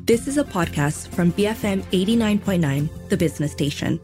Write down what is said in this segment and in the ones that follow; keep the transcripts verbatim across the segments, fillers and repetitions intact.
This is a podcast from B F M eighty-nine point nine, the business station.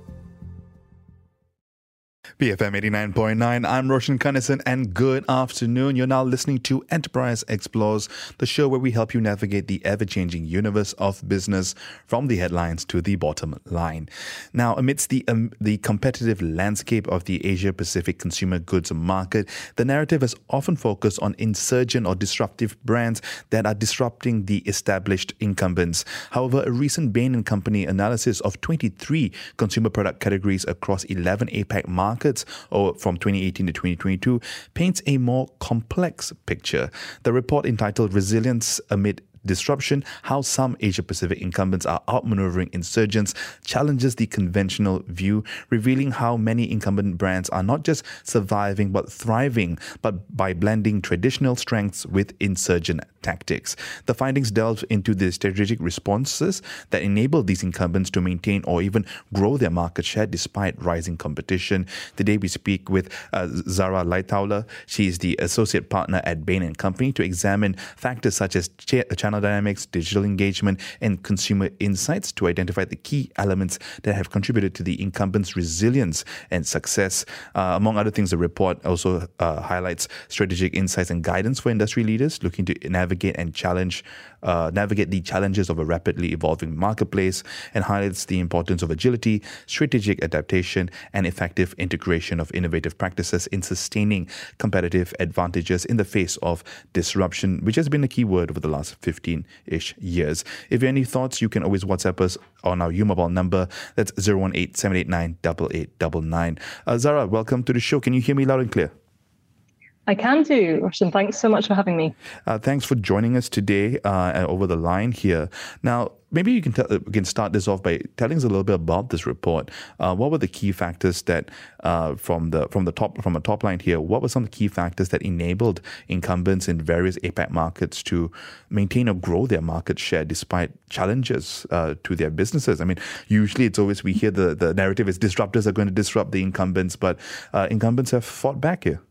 B F M eighty-nine point nine, I'm Roshan Kanesan, and good afternoon. You're now listening to Enterprise Explores, the show where we help you navigate the ever-changing universe of business from the headlines to the bottom line. Now, amidst the um, the competitive landscape of the Asia-Pacific consumer goods market, the narrative has often focused on insurgent or disruptive brands that are disrupting the established incumbents. However, a recent Bain and Company analysis of twenty-three consumer product categories across eleven APAC markets or from twenty eighteen to twenty twenty-two paints a more complex picture. The report, entitled Resilience Amid Disruption: How Some Asia-Pacific Incumbents Are Outmaneuvering Insurgents, challenges the conventional view, revealing how many incumbent brands are not just surviving but thriving, but by blending traditional strengths with insurgent tactics. The findings delve into the strategic responses that enable these incumbents to maintain or even grow their market share despite rising competition. Today we speak with uh, Zara Lightoller. She is the associate partner at Bain and Company to examine factors such as ch- channel dynamics, digital engagement, and consumer insights to identify the key elements that have contributed to the incumbents' resilience and success. Uh, among other things, the report also uh, highlights strategic insights and guidance for industry leaders looking to navigate and challenge, uh, navigate the challenges of a rapidly evolving marketplace, and highlights the importance of agility, strategic adaptation, and effective integration of innovative practices in sustaining competitive advantages in the face of disruption, which has been a key word over the last fifteen-ish years. If you have any thoughts, you can always WhatsApp us on our U Mobile number. That's zero one eight, seven eight nine, eight eight nine nine. Uh, Zara, welcome to the show. Can you hear me loud and clear? I can do, Roshan. Thanks so much for having me. Uh, thanks for joining us today uh, over the line here. Now, maybe you can tell, we can start this off by telling us a little bit about this report. Uh, what were the key factors that, uh, from the from the top from a top line here, what were some of the key factors that enabled incumbents in various APAC markets to maintain or grow their market share despite challenges uh, to their businesses? I mean, usually it's always we hear the the narrative is disruptors are going to disrupt the incumbents, but uh, incumbents have fought back here.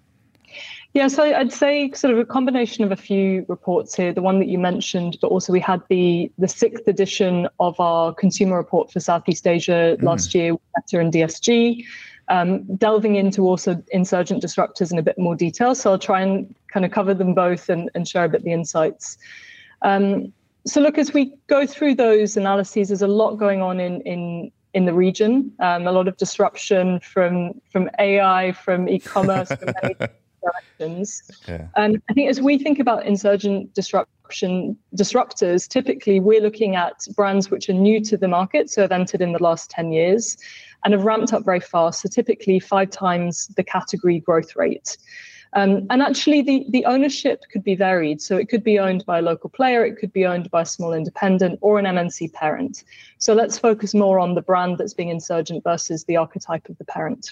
Yeah, so I'd say sort of a combination of a few reports here, the one that you mentioned, but also we had the the sixth edition of our consumer report for Southeast Asia mm. last year, Meta and D S G, um, delving into also insurgent disruptors in a bit more detail. So I'll try and kind of cover them both and, and share a bit the insights. Um, so look, as we go through those analyses, there's a lot going on in in in the region, um, a lot of disruption from from A I, from e-commerce, from many directions. Yeah. And I think as we think about insurgent disruption disruptors, typically we're looking at brands which are new to the market, so have entered in the last ten years and have ramped up very fast. So typically five times the category growth rate. Um, and actually the, the ownership could be varied. So it could be owned by a local player, it could be owned by a small independent or an M N C parent. So let's focus more on the brand that's being insurgent versus the archetype of the parent.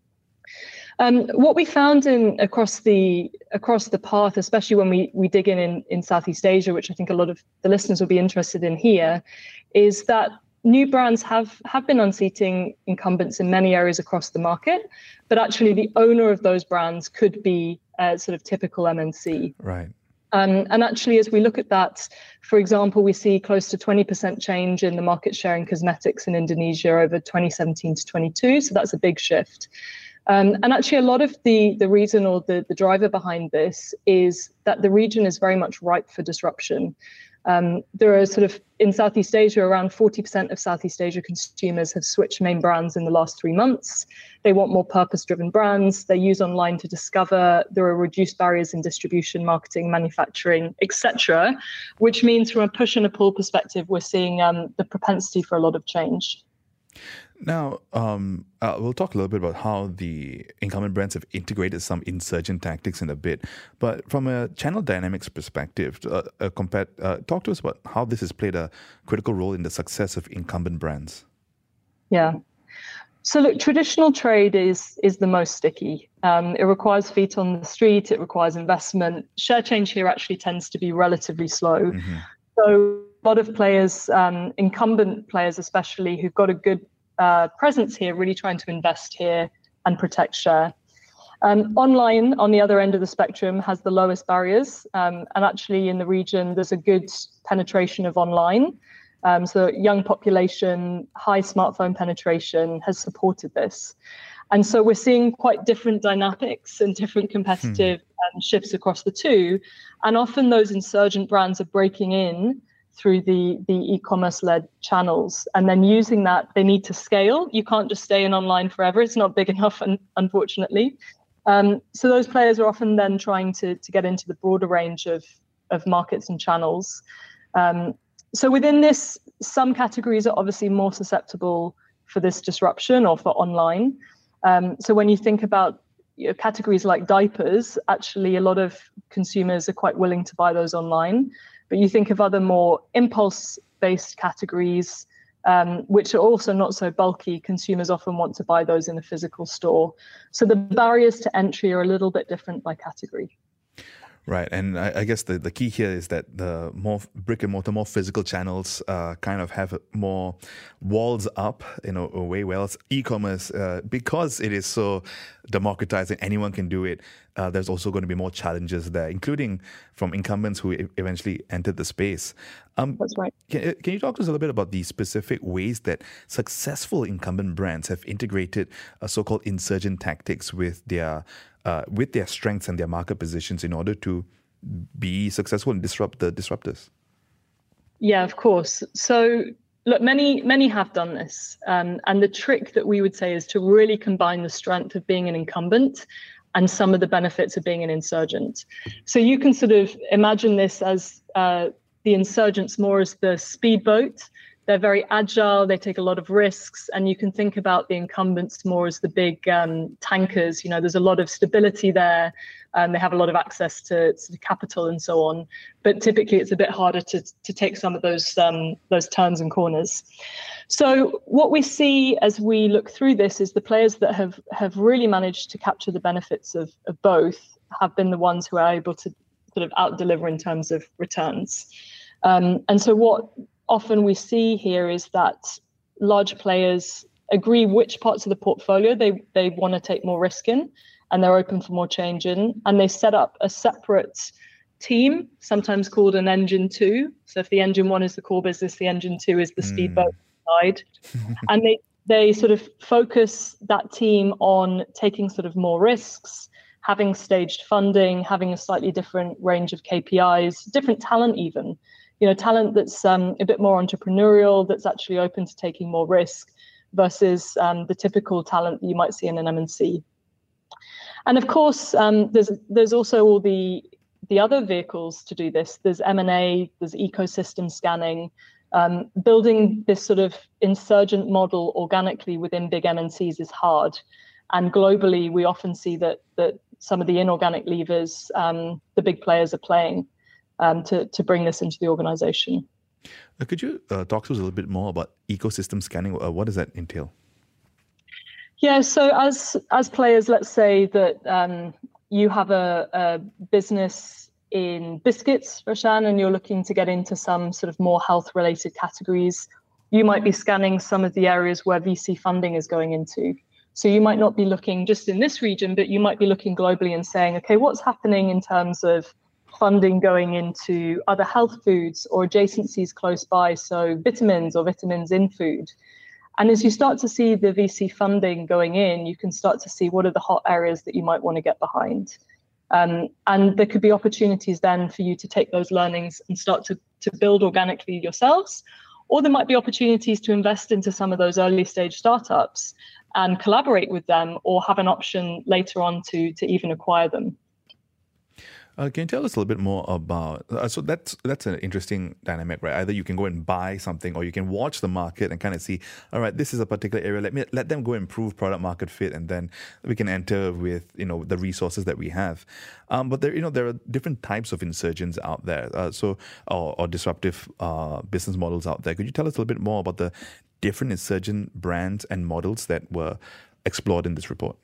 Um, what we found in across the across the path, especially when we we dig in, in in Southeast Asia, which I think a lot of the listeners will be interested in here, is that new brands have have been unseating incumbents in many areas across the market, but actually the owner of those brands could be a sort of typical M N C. Right. Um, and actually, as we look at that, for example, we see close to twenty percent change in the market share in cosmetics in Indonesia over twenty seventeen to twenty-two. So that's a big shift. Um, and actually, a lot of the, the reason or the, the driver behind this is that the region is very much ripe for disruption. Um, there are sort of, in Southeast Asia, around forty percent of Southeast Asia consumers have switched main brands in the last three months. They want more purpose-driven brands. They use online to discover. There are reduced barriers in distribution, marketing, manufacturing, et cetera, which means from a push and a pull perspective, we're seeing um, the propensity for a lot of change. Now, um, uh, we'll talk a little bit about how the incumbent brands have integrated some insurgent tactics in a bit. But from a channel dynamics perspective, uh, uh, compared, uh, talk to us about how this has played a critical role in the success of incumbent brands. Yeah. So look, traditional trade is is the most sticky. Um, it requires feet on the street. It requires investment. Share change here actually tends to be relatively slow. Mm-hmm. So a lot of players, um, incumbent players especially, who've got a good uh, presence here, really trying to invest here and protect share. Um, online, on the other end of the spectrum, has the lowest barriers. Um, and actually in the region, there's a good penetration of online. Um, so young population, high smartphone penetration has supported this. And so we're seeing quite different dynamics and different competitive hmm. um, shifts across the two. And often those insurgent brands are breaking in through the, the e-commerce-led channels. And then using that, they need to scale. You can't just stay in online forever. It's not big enough, un- unfortunately. Um, so those players are often then trying to, to get into the broader range of, of markets and channels. Um, so within this, some categories are obviously more susceptible for this disruption or for online. Um, so when you think about you know, categories like diapers, actually a lot of consumers are quite willing to buy those online. But you think of other more impulse-based categories, um, which are also not so bulky. Consumers often want to buy those in a physical store. So the barriers to entry are a little bit different by category. Right. And I, I guess the, the key here is that the more brick and mortar, more physical channels uh, kind of have more walls up in a, a way. Whereas e-commerce, uh, because it is so democratized and anyone can do it, uh, there's also going to be more challenges there, including from incumbents who e- eventually entered the space. Um, That's right. Can, can you talk to us a little bit about the specific ways that successful incumbent brands have integrated uh, so-called insurgent tactics with their Uh, with their strengths and their market positions in order to be successful and disrupt the disruptors? Yeah, of course. So look, many, many have done this. Um, and the trick that we would say is to really combine the strength of being an incumbent and some of the benefits of being an insurgent. So you can sort of imagine this as uh, the insurgents more as the speedboat. They're very agile, they take a lot of risks, and you can think about the incumbents more as the big um, tankers. You know, there's a lot of stability there, and they have a lot of access to, to capital and so on. But typically it's a bit harder to, to take some of those, um, those turns and corners. So what we see as we look through this is the players that have, have really managed to capture the benefits of, of both have been the ones who are able to sort of out-deliver in terms of returns. Um, and so what often we see here is that large players agree which parts of the portfolio they, they want to take more risk in, and they're open for more change in, and they set up a separate team, sometimes called an engine two. So if the engine one is the core business, the engine two is the mm. speedboat side. And they, they sort of focus that team on taking sort of more risks, having staged funding, having a slightly different range of K P Is, different talent even. You know, talent that's um, a bit more entrepreneurial, that's actually open to taking more risk versus um, the typical talent that you might see in an M N C. And of course, um, there's there's also all the the other vehicles to do this. There's M and A, there's ecosystem scanning. Um, building this sort of insurgent model organically within big M N Cs is hard. And globally, we often see that that some of the inorganic levers um, the big players are playing Um, to, to bring this into the organization. Uh, could you uh, talk to us a little bit more about ecosystem scanning? Uh, what does that entail? Yeah, so as as players, let's say that um, you have a, a business in biscuits, Roshan, and you're looking to get into some sort of more health-related categories. You might be scanning some of the areas where V C funding is going into. So you might not be looking just in this region, but you might be looking globally and saying, okay, what's happening in terms of funding going into other health foods or adjacencies close by, so vitamins or vitamins in food. And as you start to see the V C funding going in, you can start to see what are the hot areas that you might want to get behind. Um, and there could be opportunities then for you to take those learnings and start to, to build organically yourselves. Or there might be opportunities to invest into some of those early stage startups and collaborate with them, or have an option later on to, to even acquire them. Uh, can you tell us a little bit more about, uh, so that's that's an interesting dynamic, right? Either you can go and buy something, or you can watch the market and kind of see, all right, this is a particular area, let me let them go improve product market fit, and then we can enter with, you know, the resources that we have. Um, but there, you know, there are different types of insurgents out there, uh, so or, or disruptive uh, business models out there. Could you tell us a little bit more about the different insurgent brands and models that were explored in this report?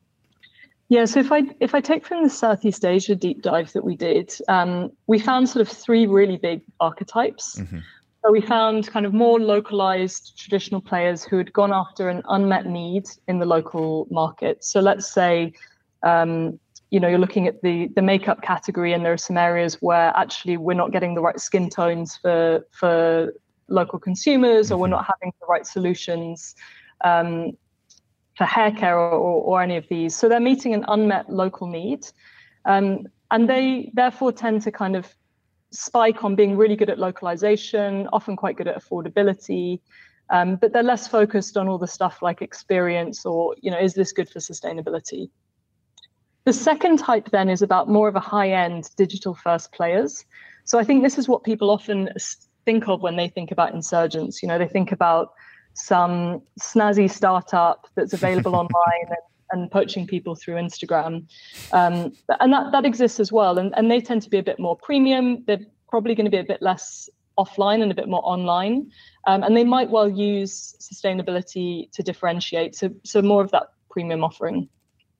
Yeah, so if I if I take from the Southeast Asia deep dive that we did, um, we found sort of three really big archetypes. Mm-hmm. So we found kind of more localized traditional players who had gone after an unmet need in the local market. So let's say Um, you know, you're looking at the the makeup category, and there are some areas where actually we're not getting the right skin tones for for local consumers, or we're not having the right solutions um, for hair care or, or any of these. So they're meeting an unmet local need, um, and they therefore tend to kind of spike on being really good at localization, often quite good at affordability, um, but they're less focused on all the stuff like experience or, you know, is this good for sustainability? The second type then is about more of a high-end digital first players. So I think this is what people often think of when they think about insurgents. You know, they think about some snazzy startup that's available online and, and poaching people through Instagram. Um, and that, that exists as well. And, and they tend to be a bit more premium. They're probably going to be a bit less offline and a bit more online. Um, and they might well use sustainability to differentiate. So, so more of that premium offering.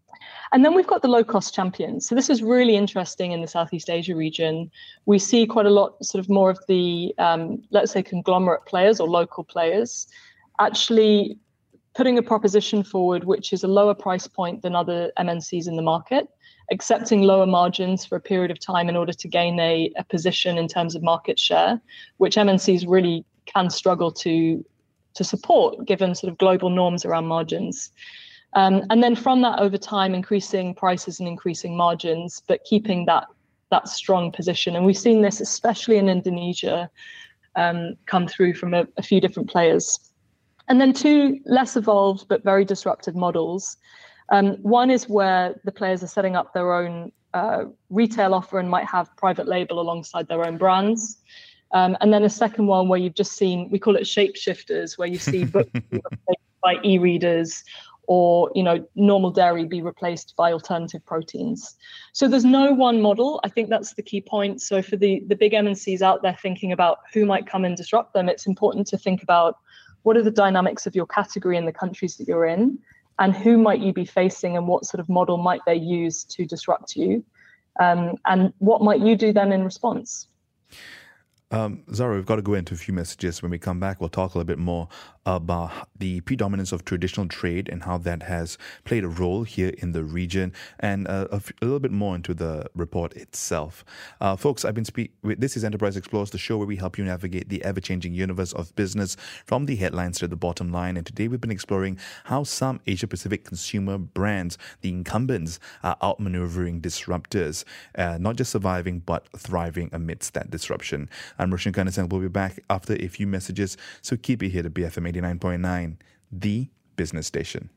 And then we've got the low-cost champions. So this is really interesting in the Southeast Asia region. We see quite a lot, sort of more of the, um, let's say, conglomerate players or local players actually putting a proposition forward which is a lower price point than other M N Cs in the market, accepting lower margins for a period of time in order to gain a, a position in terms of market share, which M N Cs really can struggle to, to support given sort of global norms around margins. Um, and then from that, over time, increasing prices and increasing margins, but keeping that that strong position. And we've seen this, especially in Indonesia, um, come through from a, a few different players. And then two less evolved, but very disruptive models. Um, one is where the players are setting up their own uh, retail offer and might have private label alongside their own brands. Um, and then a second one where you've just seen, we call it shapeshifters, where you see books replaced by e-readers, or, you know, normal dairy be replaced by alternative proteins. So there's no one model. I think that's the key point. So for the, the big M N Cs out there thinking about who might come and disrupt them, it's important to think about what are the dynamics of your category in the countries that you're in, and who might you be facing, and what sort of model might they use to disrupt you, um, and what might you do then in response? Um, Zara, we've got to go into a few messages. When we come back, we'll talk a little bit more about the predominance of traditional trade and how that has played a role here in the region, and uh, a, f- a little bit more into the report itself. Uh, folks, I've been speaking. This is Enterprise Explores, the show where we help you navigate the ever-changing universe of business from the headlines to the bottom line. And today we've been exploring how some Asia-Pacific consumer brands, the incumbents, are outmaneuvering disruptors, uh, not just surviving but thriving amidst that disruption. I'm Roshan Kanesan. We'll be back after a few messages, so keep it here to B F M eighty-nine point nine, the business station.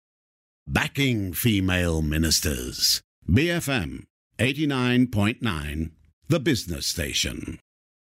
Backing female ministers. B F M eighty-nine point nine, the business station.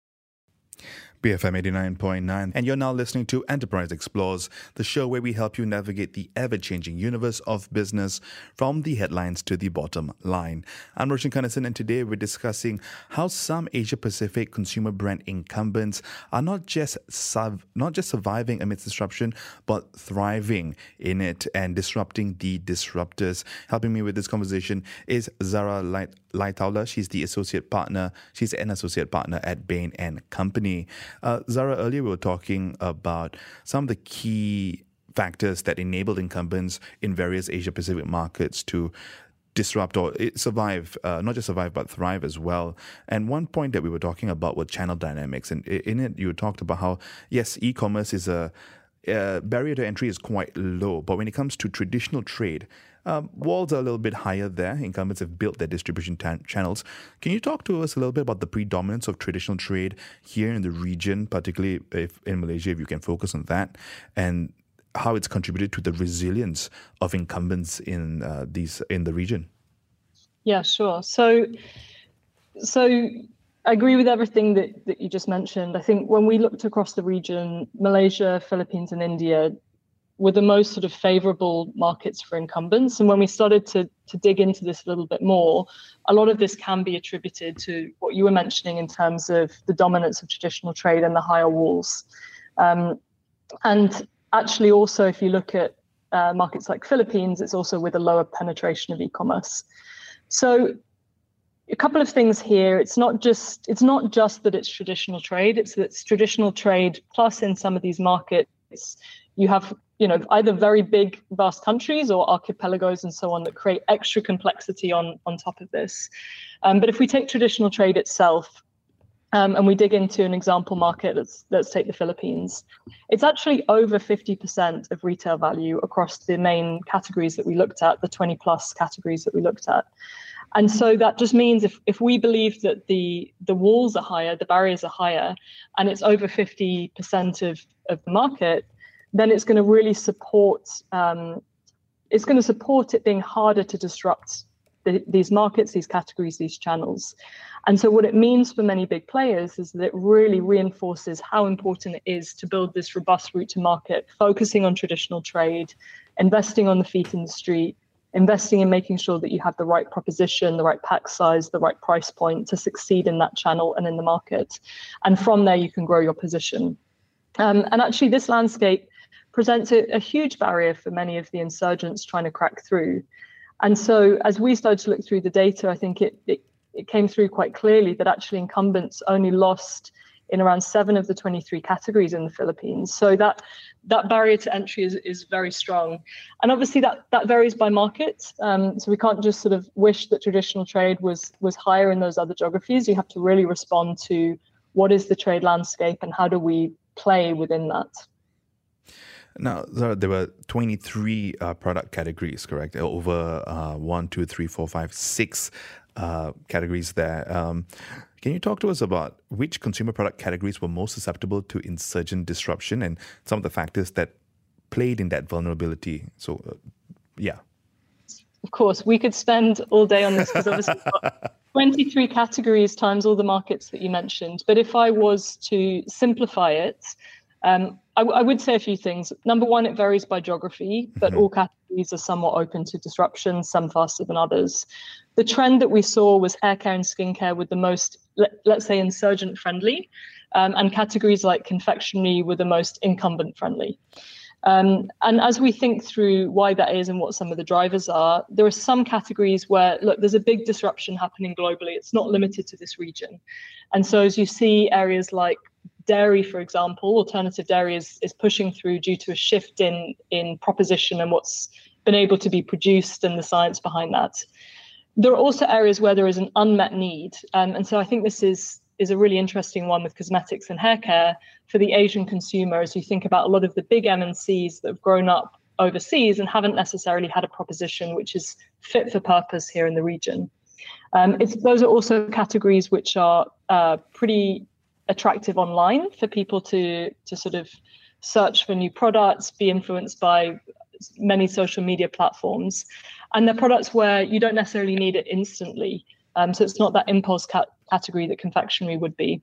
B F M eighty-nine point nine, and you're now listening to Enterprise Explores, the show where we help you navigate the ever-changing universe of business from the headlines to the bottom line. I'm Roshan Kanesan, and today we're discussing how some Asia-Pacific consumer brand incumbents are not just suv- not just surviving amidst disruption, but thriving in it and disrupting the disruptors. Helping me with this conversation is Zara Light. Laitaula. She's the associate partner. She's an associate partner at Bain and Company. Uh, Zara, earlier we were talking about some of the key factors that enabled incumbents in various Asia-Pacific markets to disrupt or survive, uh, not just survive, but thrive as well. And one point that we were talking about was channel dynamics. And in it, you talked about how, yes, e-commerce is a uh, barrier to entry is quite low, but when it comes to traditional trade, Um, walls are a little bit higher there. Incumbents have built their distribution t- channels. Can you talk to us a little bit about the predominance of traditional trade here in the region, particularly if in Malaysia, if you can focus on that, and how it's contributed to the resilience of incumbents in uh, these in the region? Yeah, sure. So, so I agree with everything that, that you just mentioned. I think when we looked across the region, Malaysia, Philippines, and India were the most sort of favorable markets for incumbents. And when we started to, to dig into this a little bit more, a lot of this can be attributed to what you were mentioning in terms of the dominance of traditional trade and the higher walls. Um, and actually also, if you look at uh, markets like Philippines, it's also with a lower penetration of e-commerce. So a couple of things here. It's not just it's not just that it's traditional trade, it's that it's traditional trade plus in some of these markets, you have you know, either very big, vast countries or archipelagos and so on that create extra complexity on, on top of this. Um, but if we take traditional trade itself, um, and we dig into an example market, let's, let's take the Philippines, it's actually over fifty percent of retail value across the main categories that we looked at, the twenty plus categories that we looked at. And so that just means if, if we believe that the, the walls are higher, the barriers are higher, and it's over fifty percent of, of the market, then it's going to really support, um, it's going to support it being harder to disrupt the, these markets, these categories, these channels. And so what it means for many big players is that it really reinforces how important it is to build this robust route to market, focusing on traditional trade, investing on the feet in the street, investing in making sure that you have the right proposition, the right pack size, the right price point to succeed in that channel and in the market. And from there, you can grow your position. Um, and actually, this landscape presents a, a huge barrier for many of the insurgents trying to crack through. And so as we started to look through the data, I think it, it, it came through quite clearly that actually incumbents only lost in around seven of the twenty-three categories in the Philippines. So that that barrier to entry is, is very strong. And obviously that, that varies by market. Um, so we can't just sort of wish that traditional trade was, was higher in those other geographies. You have to really respond to what is the trade landscape and how do we play within that. Now, there were twenty-three uh, product categories, correct? Over uh, one, two, three, four, five, six uh, categories there. Um, can you talk to us about which consumer product categories were most susceptible to insurgent disruption and some of the factors that played in that vulnerability? So, uh, yeah. Of course, we could spend all day on this because obviously we've got twenty-three categories times all the markets that you mentioned. But if I was to simplify it, Um, I, I would say a few things. Number one, it varies by geography, but mm-hmm. all categories are somewhat open to disruption, some faster than others. The trend that we saw was hair care and skincare with the most, let, let's say, insurgent friendly, um, and categories like confectionery were the most incumbent friendly. Um, and as we think through why that is and what some of the drivers are, there are some categories where, look, there's a big disruption happening globally. It's not limited to this region. And so as you see areas like dairy, for example, alternative dairy is, is pushing through due to a shift in, in proposition and what's been able to be produced and the science behind that. There are also areas where there is an unmet need. Um, and so I think this is, is a really interesting one with cosmetics and hair care for the Asian consumer as you think about a lot of the big M N Cs that have grown up overseas and haven't necessarily had a proposition which is fit for purpose here in the region. Um, it's, those are also categories which are uh, pretty attractive online for people to to sort of search for new products, be influenced by many social media platforms. And they're products where you don't necessarily need it instantly. Um, so it's not that impulse cat- category that confectionery would be.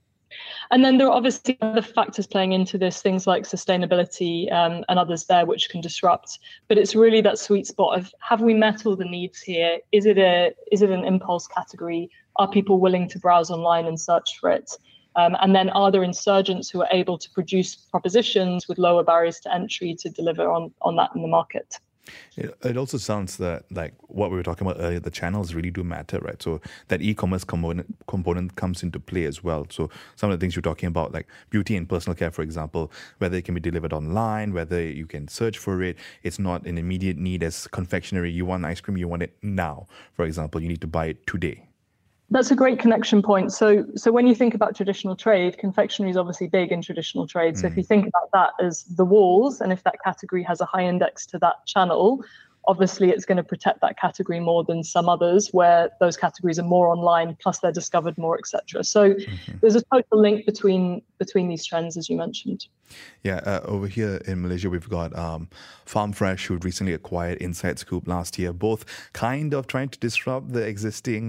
And then there are obviously other factors playing into this, things like sustainability um, and others there, which can disrupt. But it's really that sweet spot of, have we met all the needs here? Is it a is it an impulse category? Are people willing to browse online and search for it? Um, and then are there insurgents who are able to produce propositions with lower barriers to entry to deliver on, on that in the market? It, it also sounds that like what we were talking about earlier, the channels really do matter, right? So that e-commerce component component comes into play as well. So some of the things you're talking about, like beauty and personal care, for example, whether it can be delivered online, whether you can search for it, it's not an immediate need as confectionery. You want ice cream, you want it now. For example, you need to buy it today. That's a great connection point. So so when you think about traditional trade, confectionery is obviously big in traditional trade. So mm. if you think about that as the walls, and if that category has a high index to that channel, obviously it's going to protect that category more than some others where those categories are more online, plus they're discovered more, et cetera. So mm-hmm. there's a total link between between these trends, as you mentioned. Yeah, uh, over here in Malaysia, we've got um, Farm Fresh, who recently acquired Inside Scoop last year, both kind of trying to disrupt the existing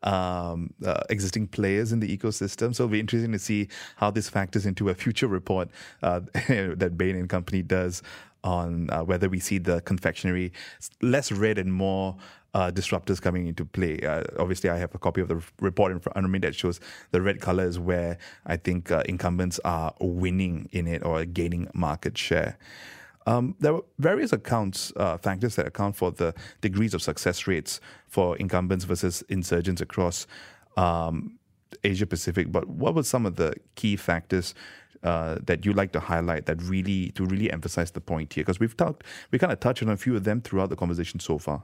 um, uh, existing players in the ecosystem. So it'll be interesting to see how this factors into a future report uh, that Bain and Company does on uh, whether we see the confectionery less red and more uh, disruptors coming into play. Uh, obviously, I have a copy of the report in front of me that shows the red color is where I think uh, incumbents are winning in it or gaining market share. Um, there were various accounts, uh, factors that account for the degrees of success rates for incumbents versus insurgents across um, Asia Pacific. But what were some of the key factors uh, that you like to highlight that really to really emphasize the point here? Because we've talked, we kind of touched on a few of them throughout the conversation so far.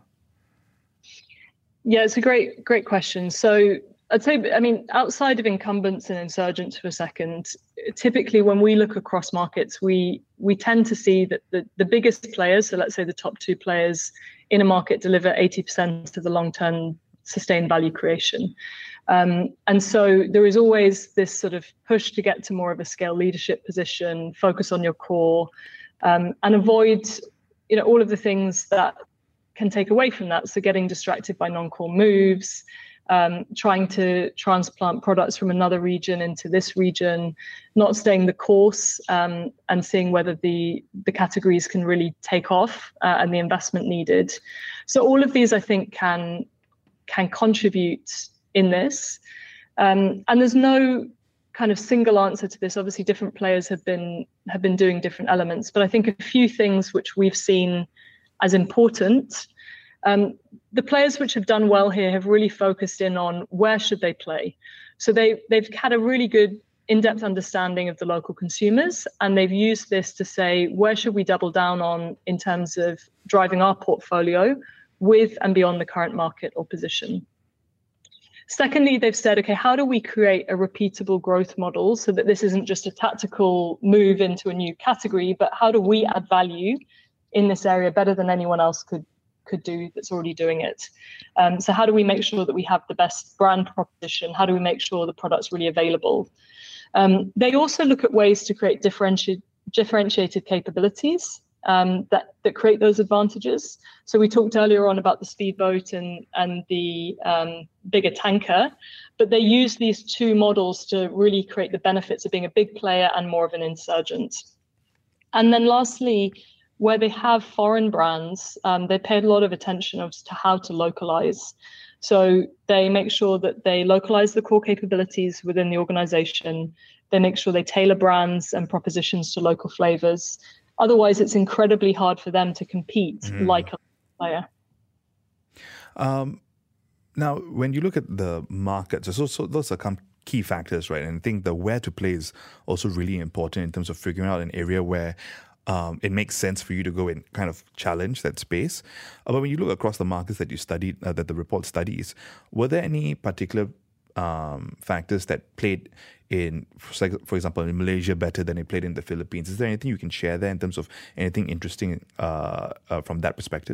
Yeah, it's a great, great question. So I'd say, I mean, outside of incumbents and insurgents for a second, typically when we look across markets, we we tend to see that the, the biggest players, so let's say the top two players in a market, deliver eighty percent of the long-term sustained value creation. Um, and so there is always this sort of push to get to more of a scale leadership position, focus on your core, um, and avoid, you know, all of the things that can take away from that. So getting distracted by non-core moves, um, trying to transplant products from another region into this region, not staying the course, um, and seeing whether the the categories can really take off uh, and the investment needed. So all of these, I think, can can contribute in this. Um, and there's no kind of single answer to this. Obviously, different players have been have been doing different elements, but I think a few things which we've seen as important. Um, the players which have done well here have really focused in on where should they play. So they, they've had a really good in-depth understanding of the local consumers, and they've used this to say, where should we double down on in terms of driving our portfolio with and beyond the current market or position. Secondly, they've said, okay, how do we create a repeatable growth model so that this isn't just a tactical move into a new category, but how do we add value in this area better than anyone else could could do that's already doing it? Um, so how do we make sure that we have the best brand proposition? How do we make sure the product's really available? Um, they also look at ways to create differentiated differentiated capabilities um, that that create those advantages. So we talked earlier on about the speedboat and and the um, bigger tanker, but they use these two models to really create the benefits of being a big player and more of an insurgent. And then lastly, where they have foreign brands, um, they pay a lot of attention as to how to localize. So they make sure that they localize the core capabilities within the organization. They make sure they tailor brands and propositions to local flavors. Otherwise, it's incredibly hard for them to compete mm. like a player. Um, now, when you look at the markets, so, so those are come key factors, right? And I think the where to play is also really important in terms of figuring out an area where Um, it makes sense for you to go and kind of challenge that space. Uh, but when you look across the markets that you studied, uh, that the report studies, were there any particular um, factors that played in, for example, in Malaysia better than it played in the Philippines? Is there anything you can share there in terms of anything interesting uh, uh, from that perspective?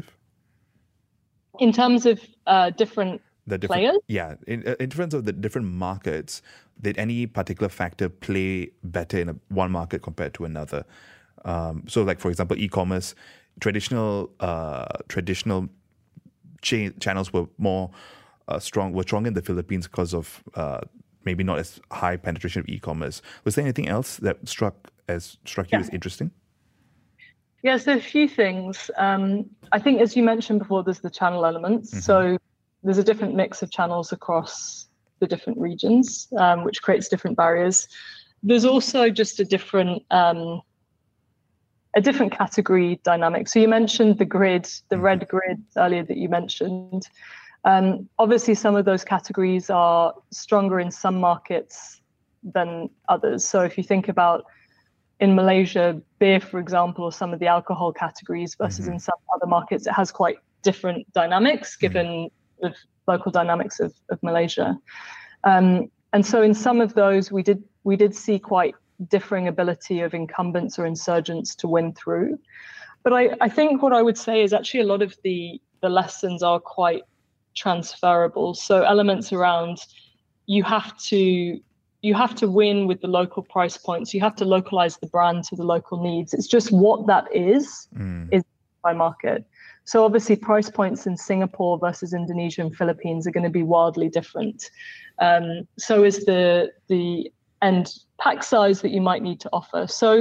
In terms of uh, different, the different players? Yeah, in, in terms of the different markets, did any particular factor play better in a, one market compared to another? Um, so, like for example, e-commerce, traditional uh, traditional cha- channels were more uh, strong, were strong in the Philippines because of uh, maybe not as high penetration of e-commerce. Was there anything else that struck as struck you yeah. as interesting? Yeah, so a few things. Um, I think, as you mentioned before, there's the channel elements. Mm-hmm. So there's a different mix of channels across the different regions, um, which creates different barriers. There's also just a different um, a different category dynamic. So you mentioned the grid, the red grid earlier that you mentioned. Um, obviously, some of those categories are stronger in some markets than others. So if you think about in Malaysia, beer, for example, or some of the alcohol categories versus mm-hmm. in some other markets, it has quite different dynamics given mm-hmm. the local dynamics of, of Malaysia. Um, and so in some of those, we did we did see quite differing ability of incumbents or insurgents to win through. But I, I think what I would say is actually a lot of the, the lessons are quite transferable. So elements around you have to you have to win with the local price points. You have to localize the brand to the local needs. It's just what that is, mm. is by market. So obviously price points in Singapore versus Indonesia and Philippines are going to be wildly different. Um, so is the the end pack size that you might need to offer. So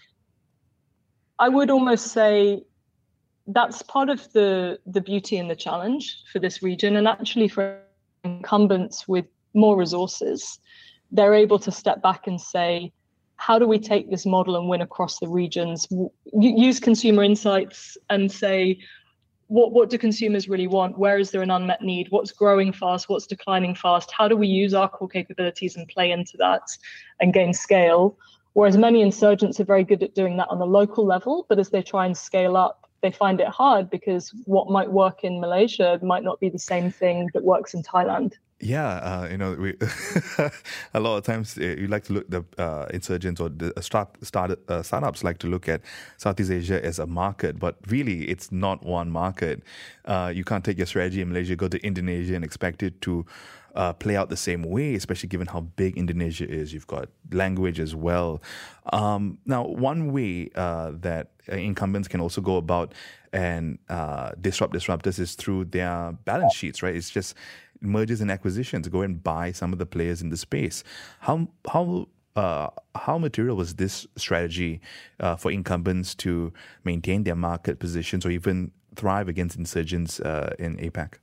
I would almost say that's part of the, the beauty and the challenge for this region. And actually for incumbents with more resources, they're able to step back and say, how do we take this model and win across the regions? Use consumer insights and say, what, what do consumers really want? Where is there an unmet need? What's growing fast? What's declining fast? How do we use our core capabilities and play into that and gain scale Whereas many insurgents are very good at doing that on the local level, but as they try and scale up, they find it hard because what might work in Malaysia might not be the same thing that works in Thailand. Yeah, uh, you know, we a lot of times uh, you like to look the uh, insurgents or the start start uh, startups like to look at Southeast Asia as a market, but really it's not one market. Uh, you can't take your strategy in Malaysia, go to Indonesia, and expect it to uh, play out the same way, especially given how big Indonesia is. You've got language as well. Um, now, one way uh, that incumbents can also go about and uh, disrupt disruptors is through their balance sheets, right? It's just mergers and acquisitions, go and buy some of the players in the space. How how uh, how material was this strategy uh, for incumbents to maintain their market positions or even thrive against insurgents uh, in APAC?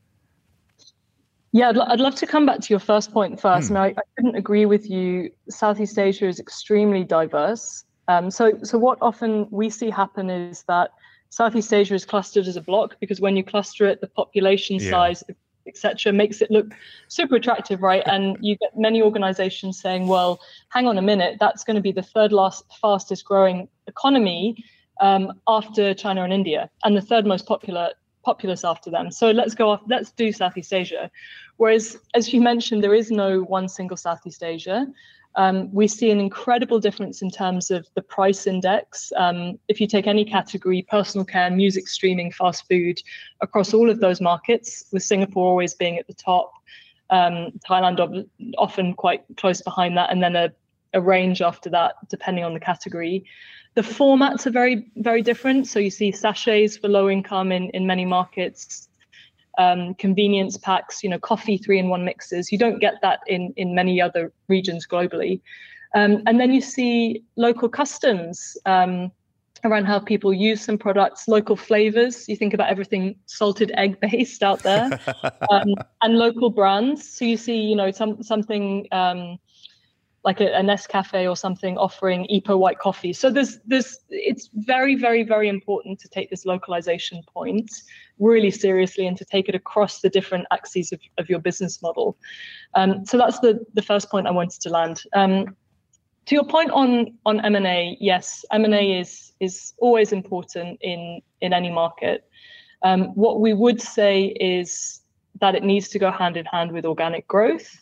Yeah, I'd, I'd love to come back to your first point first. Hmm. And I, I couldn't agree with you. Southeast Asia is extremely diverse. Um, so, so what often we see happen is that Southeast Asia is clustered as a block because when you cluster it, the population Yeah. size, et cetera, makes it look super attractive, right? And you get many organizations saying, well, hang on a minute, that's going to be the third last fastest growing economy um, after China and India, and the third most popular populous after them. So let's go off, let's do Southeast Asia. Whereas, as you mentioned, there is no one single Southeast Asia. Um, we see an incredible difference in terms of the price index. Um, if you take any category, personal care, music streaming, fast food, across all of those markets, with Singapore always being at the top, um, Thailand ob- often quite close behind that, and then a, a range after that, depending on the category. The formats are very, very different. So you see sachets for low income in, in many markets, Um, convenience packs, you know, coffee three-in-one mixes. You don't get that in, in many other regions globally. Um, and then you see local customs um, around how people use some products, local flavors. You think about everything salted egg based out there, um, and local brands. So you see, you know, some something um, like a, a Nescafe or something offering Ipoh white coffee. So there's there's it's very, very, very important to take this localization point really seriously and to take it across the different axes of, of your business model. Um, so that's the, the first point I wanted to land. Um, to your point on on M and A, yes, M and A is is always important in, in any market. Um, what we would say is that it needs to go hand in hand with organic growth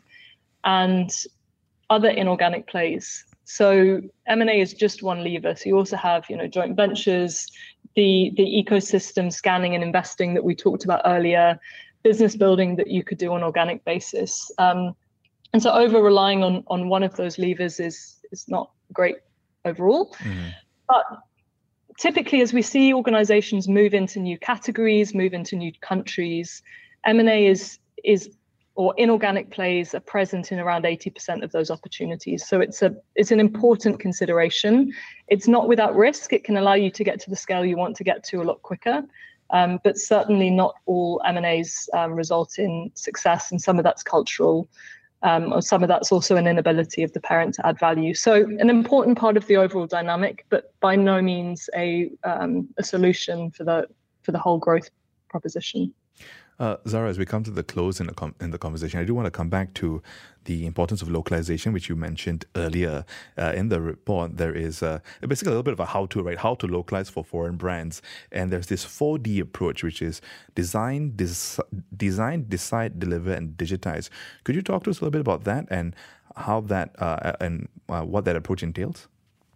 and other inorganic plays. So M and A is just one lever. So you also have, you know, joint ventures, the the ecosystem scanning and investing that we talked about earlier, business building that you could do on an organic basis. Um, and so over relying on on one of those levers is is not great overall. Mm-hmm. But typically, as we see organizations move into new categories, move into new countries, M and A is is or inorganic plays are present in around eighty percent of those opportunities. So it's a it's an important consideration. It's not without risk. It can allow you to get to the scale you want to get to a lot quicker. Um, but certainly not all M and A's um, result in success, and some of that's cultural, um, or some of that's also an inability of the parent to add value. So an important part of the overall dynamic, but by no means a um, a solution for the for the whole growth proposition. Uh, Zara, as we come to the close in the, com- in the conversation, I do want to come back to the importance of localization, which you mentioned earlier. Uh, in the report, there is uh, basically a little bit of a how-to, right? How to localize for foreign brands. And there's this four D approach, which is design, des- design, decide, deliver, and digitize. Could you talk to us a little bit about that and how that uh, and uh, what that approach entails?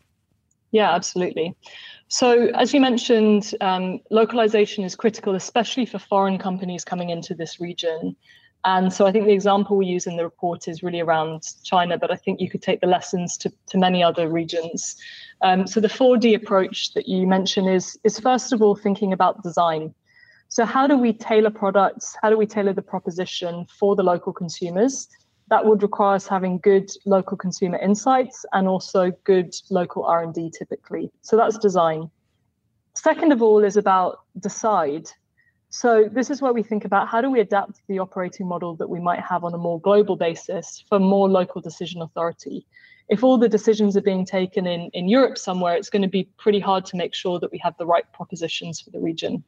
Yeah, absolutely. So as you mentioned, um, localization is critical, especially for foreign companies coming into this region. And so I think the example we use in the report is really around China, but I think you could take the lessons to, to many other regions. Um, so the four D approach that you mentioned is, is first of all thinking about design. So how do we tailor products? How do we tailor the proposition for the local consumers? That would require us having good local consumer insights and also good local R and D typically. So that's design. Second of all is about decide. So this is where we think about how do we adapt the operating model that we might have on a more global basis for more local decision authority. If all the decisions are being taken in, in Europe somewhere, it's going to be pretty hard to make sure that we have the right propositions for the region.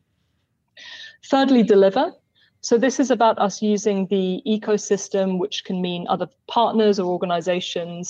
Thirdly, deliver. So this is about us using the ecosystem, which can mean other partners or organizations,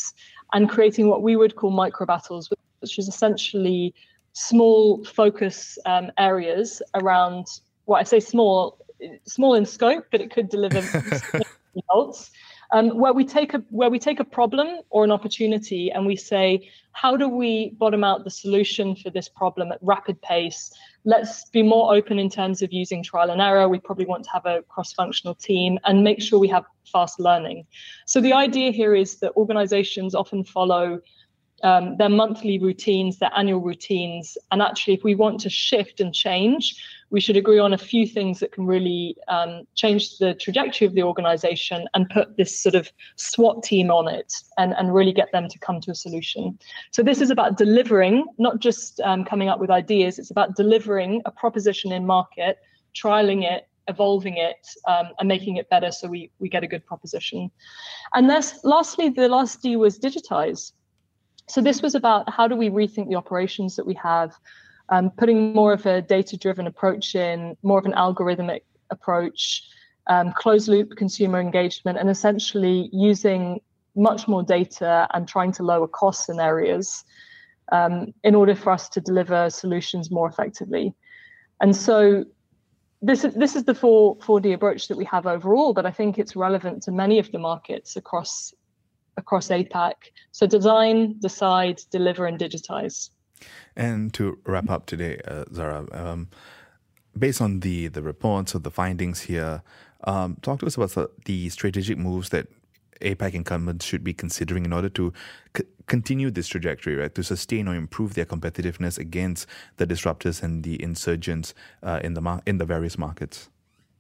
and creating what we would call micro battles, which is essentially small focus um, areas around, well, I say small, small in scope, but it could deliver results. Um, where we take a where we take a problem or an opportunity and we say, how do we bottom out the solution for this problem at rapid pace? Let's be more open in terms of using trial and error. We probably want to have a cross-functional team and make sure we have fast learning. So the idea here is that organizations often follow um, their monthly routines, their annual routines. And actually, if we want to shift and change, we should agree on a few things that can really um, change the trajectory of the organization and put this sort of SWAT team on it and, and really get them to come to a solution. So this is about delivering, not just um, coming up with ideas. It's about delivering a proposition in market, trialing it, evolving it, um, and making it better so we, we get a good proposition. And this, lastly, the last D was digitize. So this was about how do we rethink the operations that we have, Um, putting more of a data-driven approach in, more of an algorithmic approach, um, closed-loop consumer engagement, and essentially using much more data and trying to lower costs in areas um, in order for us to deliver solutions more effectively. And so this is this is the four, 4D approach that we have overall, but I think it's relevant to many of the markets across across APAC. So design, decide, deliver, and digitize. And to wrap up today, uh, Zara, um, based on the, the reports or the findings here, um, talk to us about the, the strategic moves that APAC incumbents should be considering in order to c- continue this trajectory, right, to sustain or improve their competitiveness against the disruptors and the insurgents uh, in the mar- in the various markets.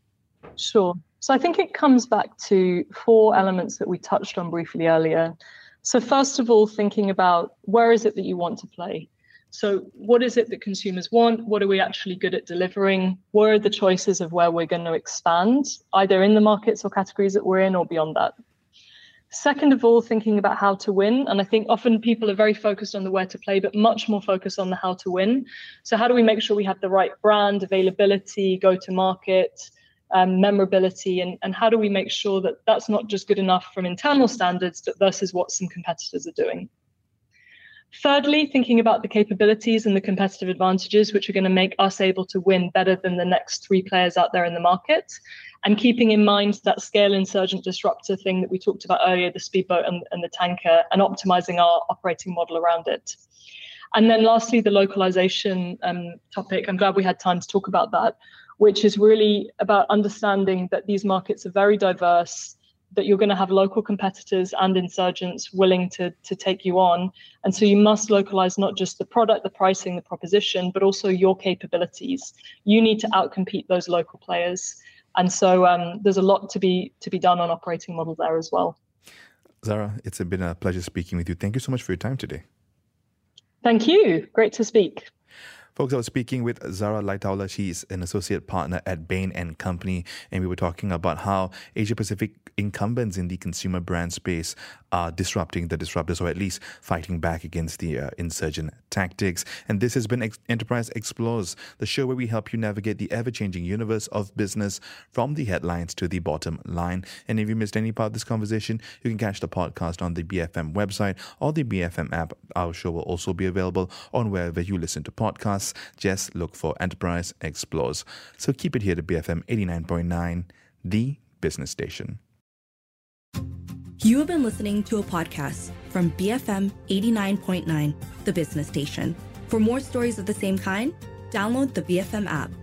Sure. So I think it comes back to four elements that we touched on briefly earlier. So first of all, thinking about where is it that you want to play? So what is it that consumers want? What are we actually good at delivering? What are the choices of where we're going to expand, either in the markets or categories that we're in or beyond that? Second of all, thinking about how to win. And I think often people are very focused on the where to play, but much more focused on the how to win. So how do we make sure we have the right brand, availability, go to market, um, memorability, and, and how do we make sure that that's not just good enough from internal standards, but versus what some competitors are doing? Thirdly, thinking about the capabilities and the competitive advantages, which are going to make us able to win better than the next three players out there in the market, and keeping in mind that scale insurgent disruptor thing that we talked about earlier, the speedboat and, and the tanker, and optimizing our operating model around it. And then lastly, the localization um, topic. I'm glad we had time to talk about that, which is really about understanding that these markets are very diverse, that you're going to have local competitors and insurgents willing to, to take you on. And so you must localize not just the product, the pricing, the proposition, but also your capabilities. You need to outcompete those local players. And so um, there's a lot to be to be done on operating model there as well. Zara, it's been a pleasure speaking with you. Thank you so much for your time today. Thank you. Great to speak. Folks, I was speaking with Zara Laitaula. She's an associate partner at Bain and Company, and we were talking about how Asia-Pacific incumbents in the consumer brand space are disrupting the disruptors, or at least fighting back against the uh, insurgent tactics. And this has been Ex- Enterprise Explores, the show where we help you navigate the ever-changing universe of business from the headlines to the bottom line. And if you missed any part of this conversation, you can catch the podcast on the B F M website or the B F M app. Our show will also be available on wherever you listen to podcasts. Just look for Enterprise Explores. So keep it here to B F M eighty-nine point nine, the business station. You have been listening to a podcast from B F M eighty-nine point nine, the business station. For more stories of the same kind, download the B F M app.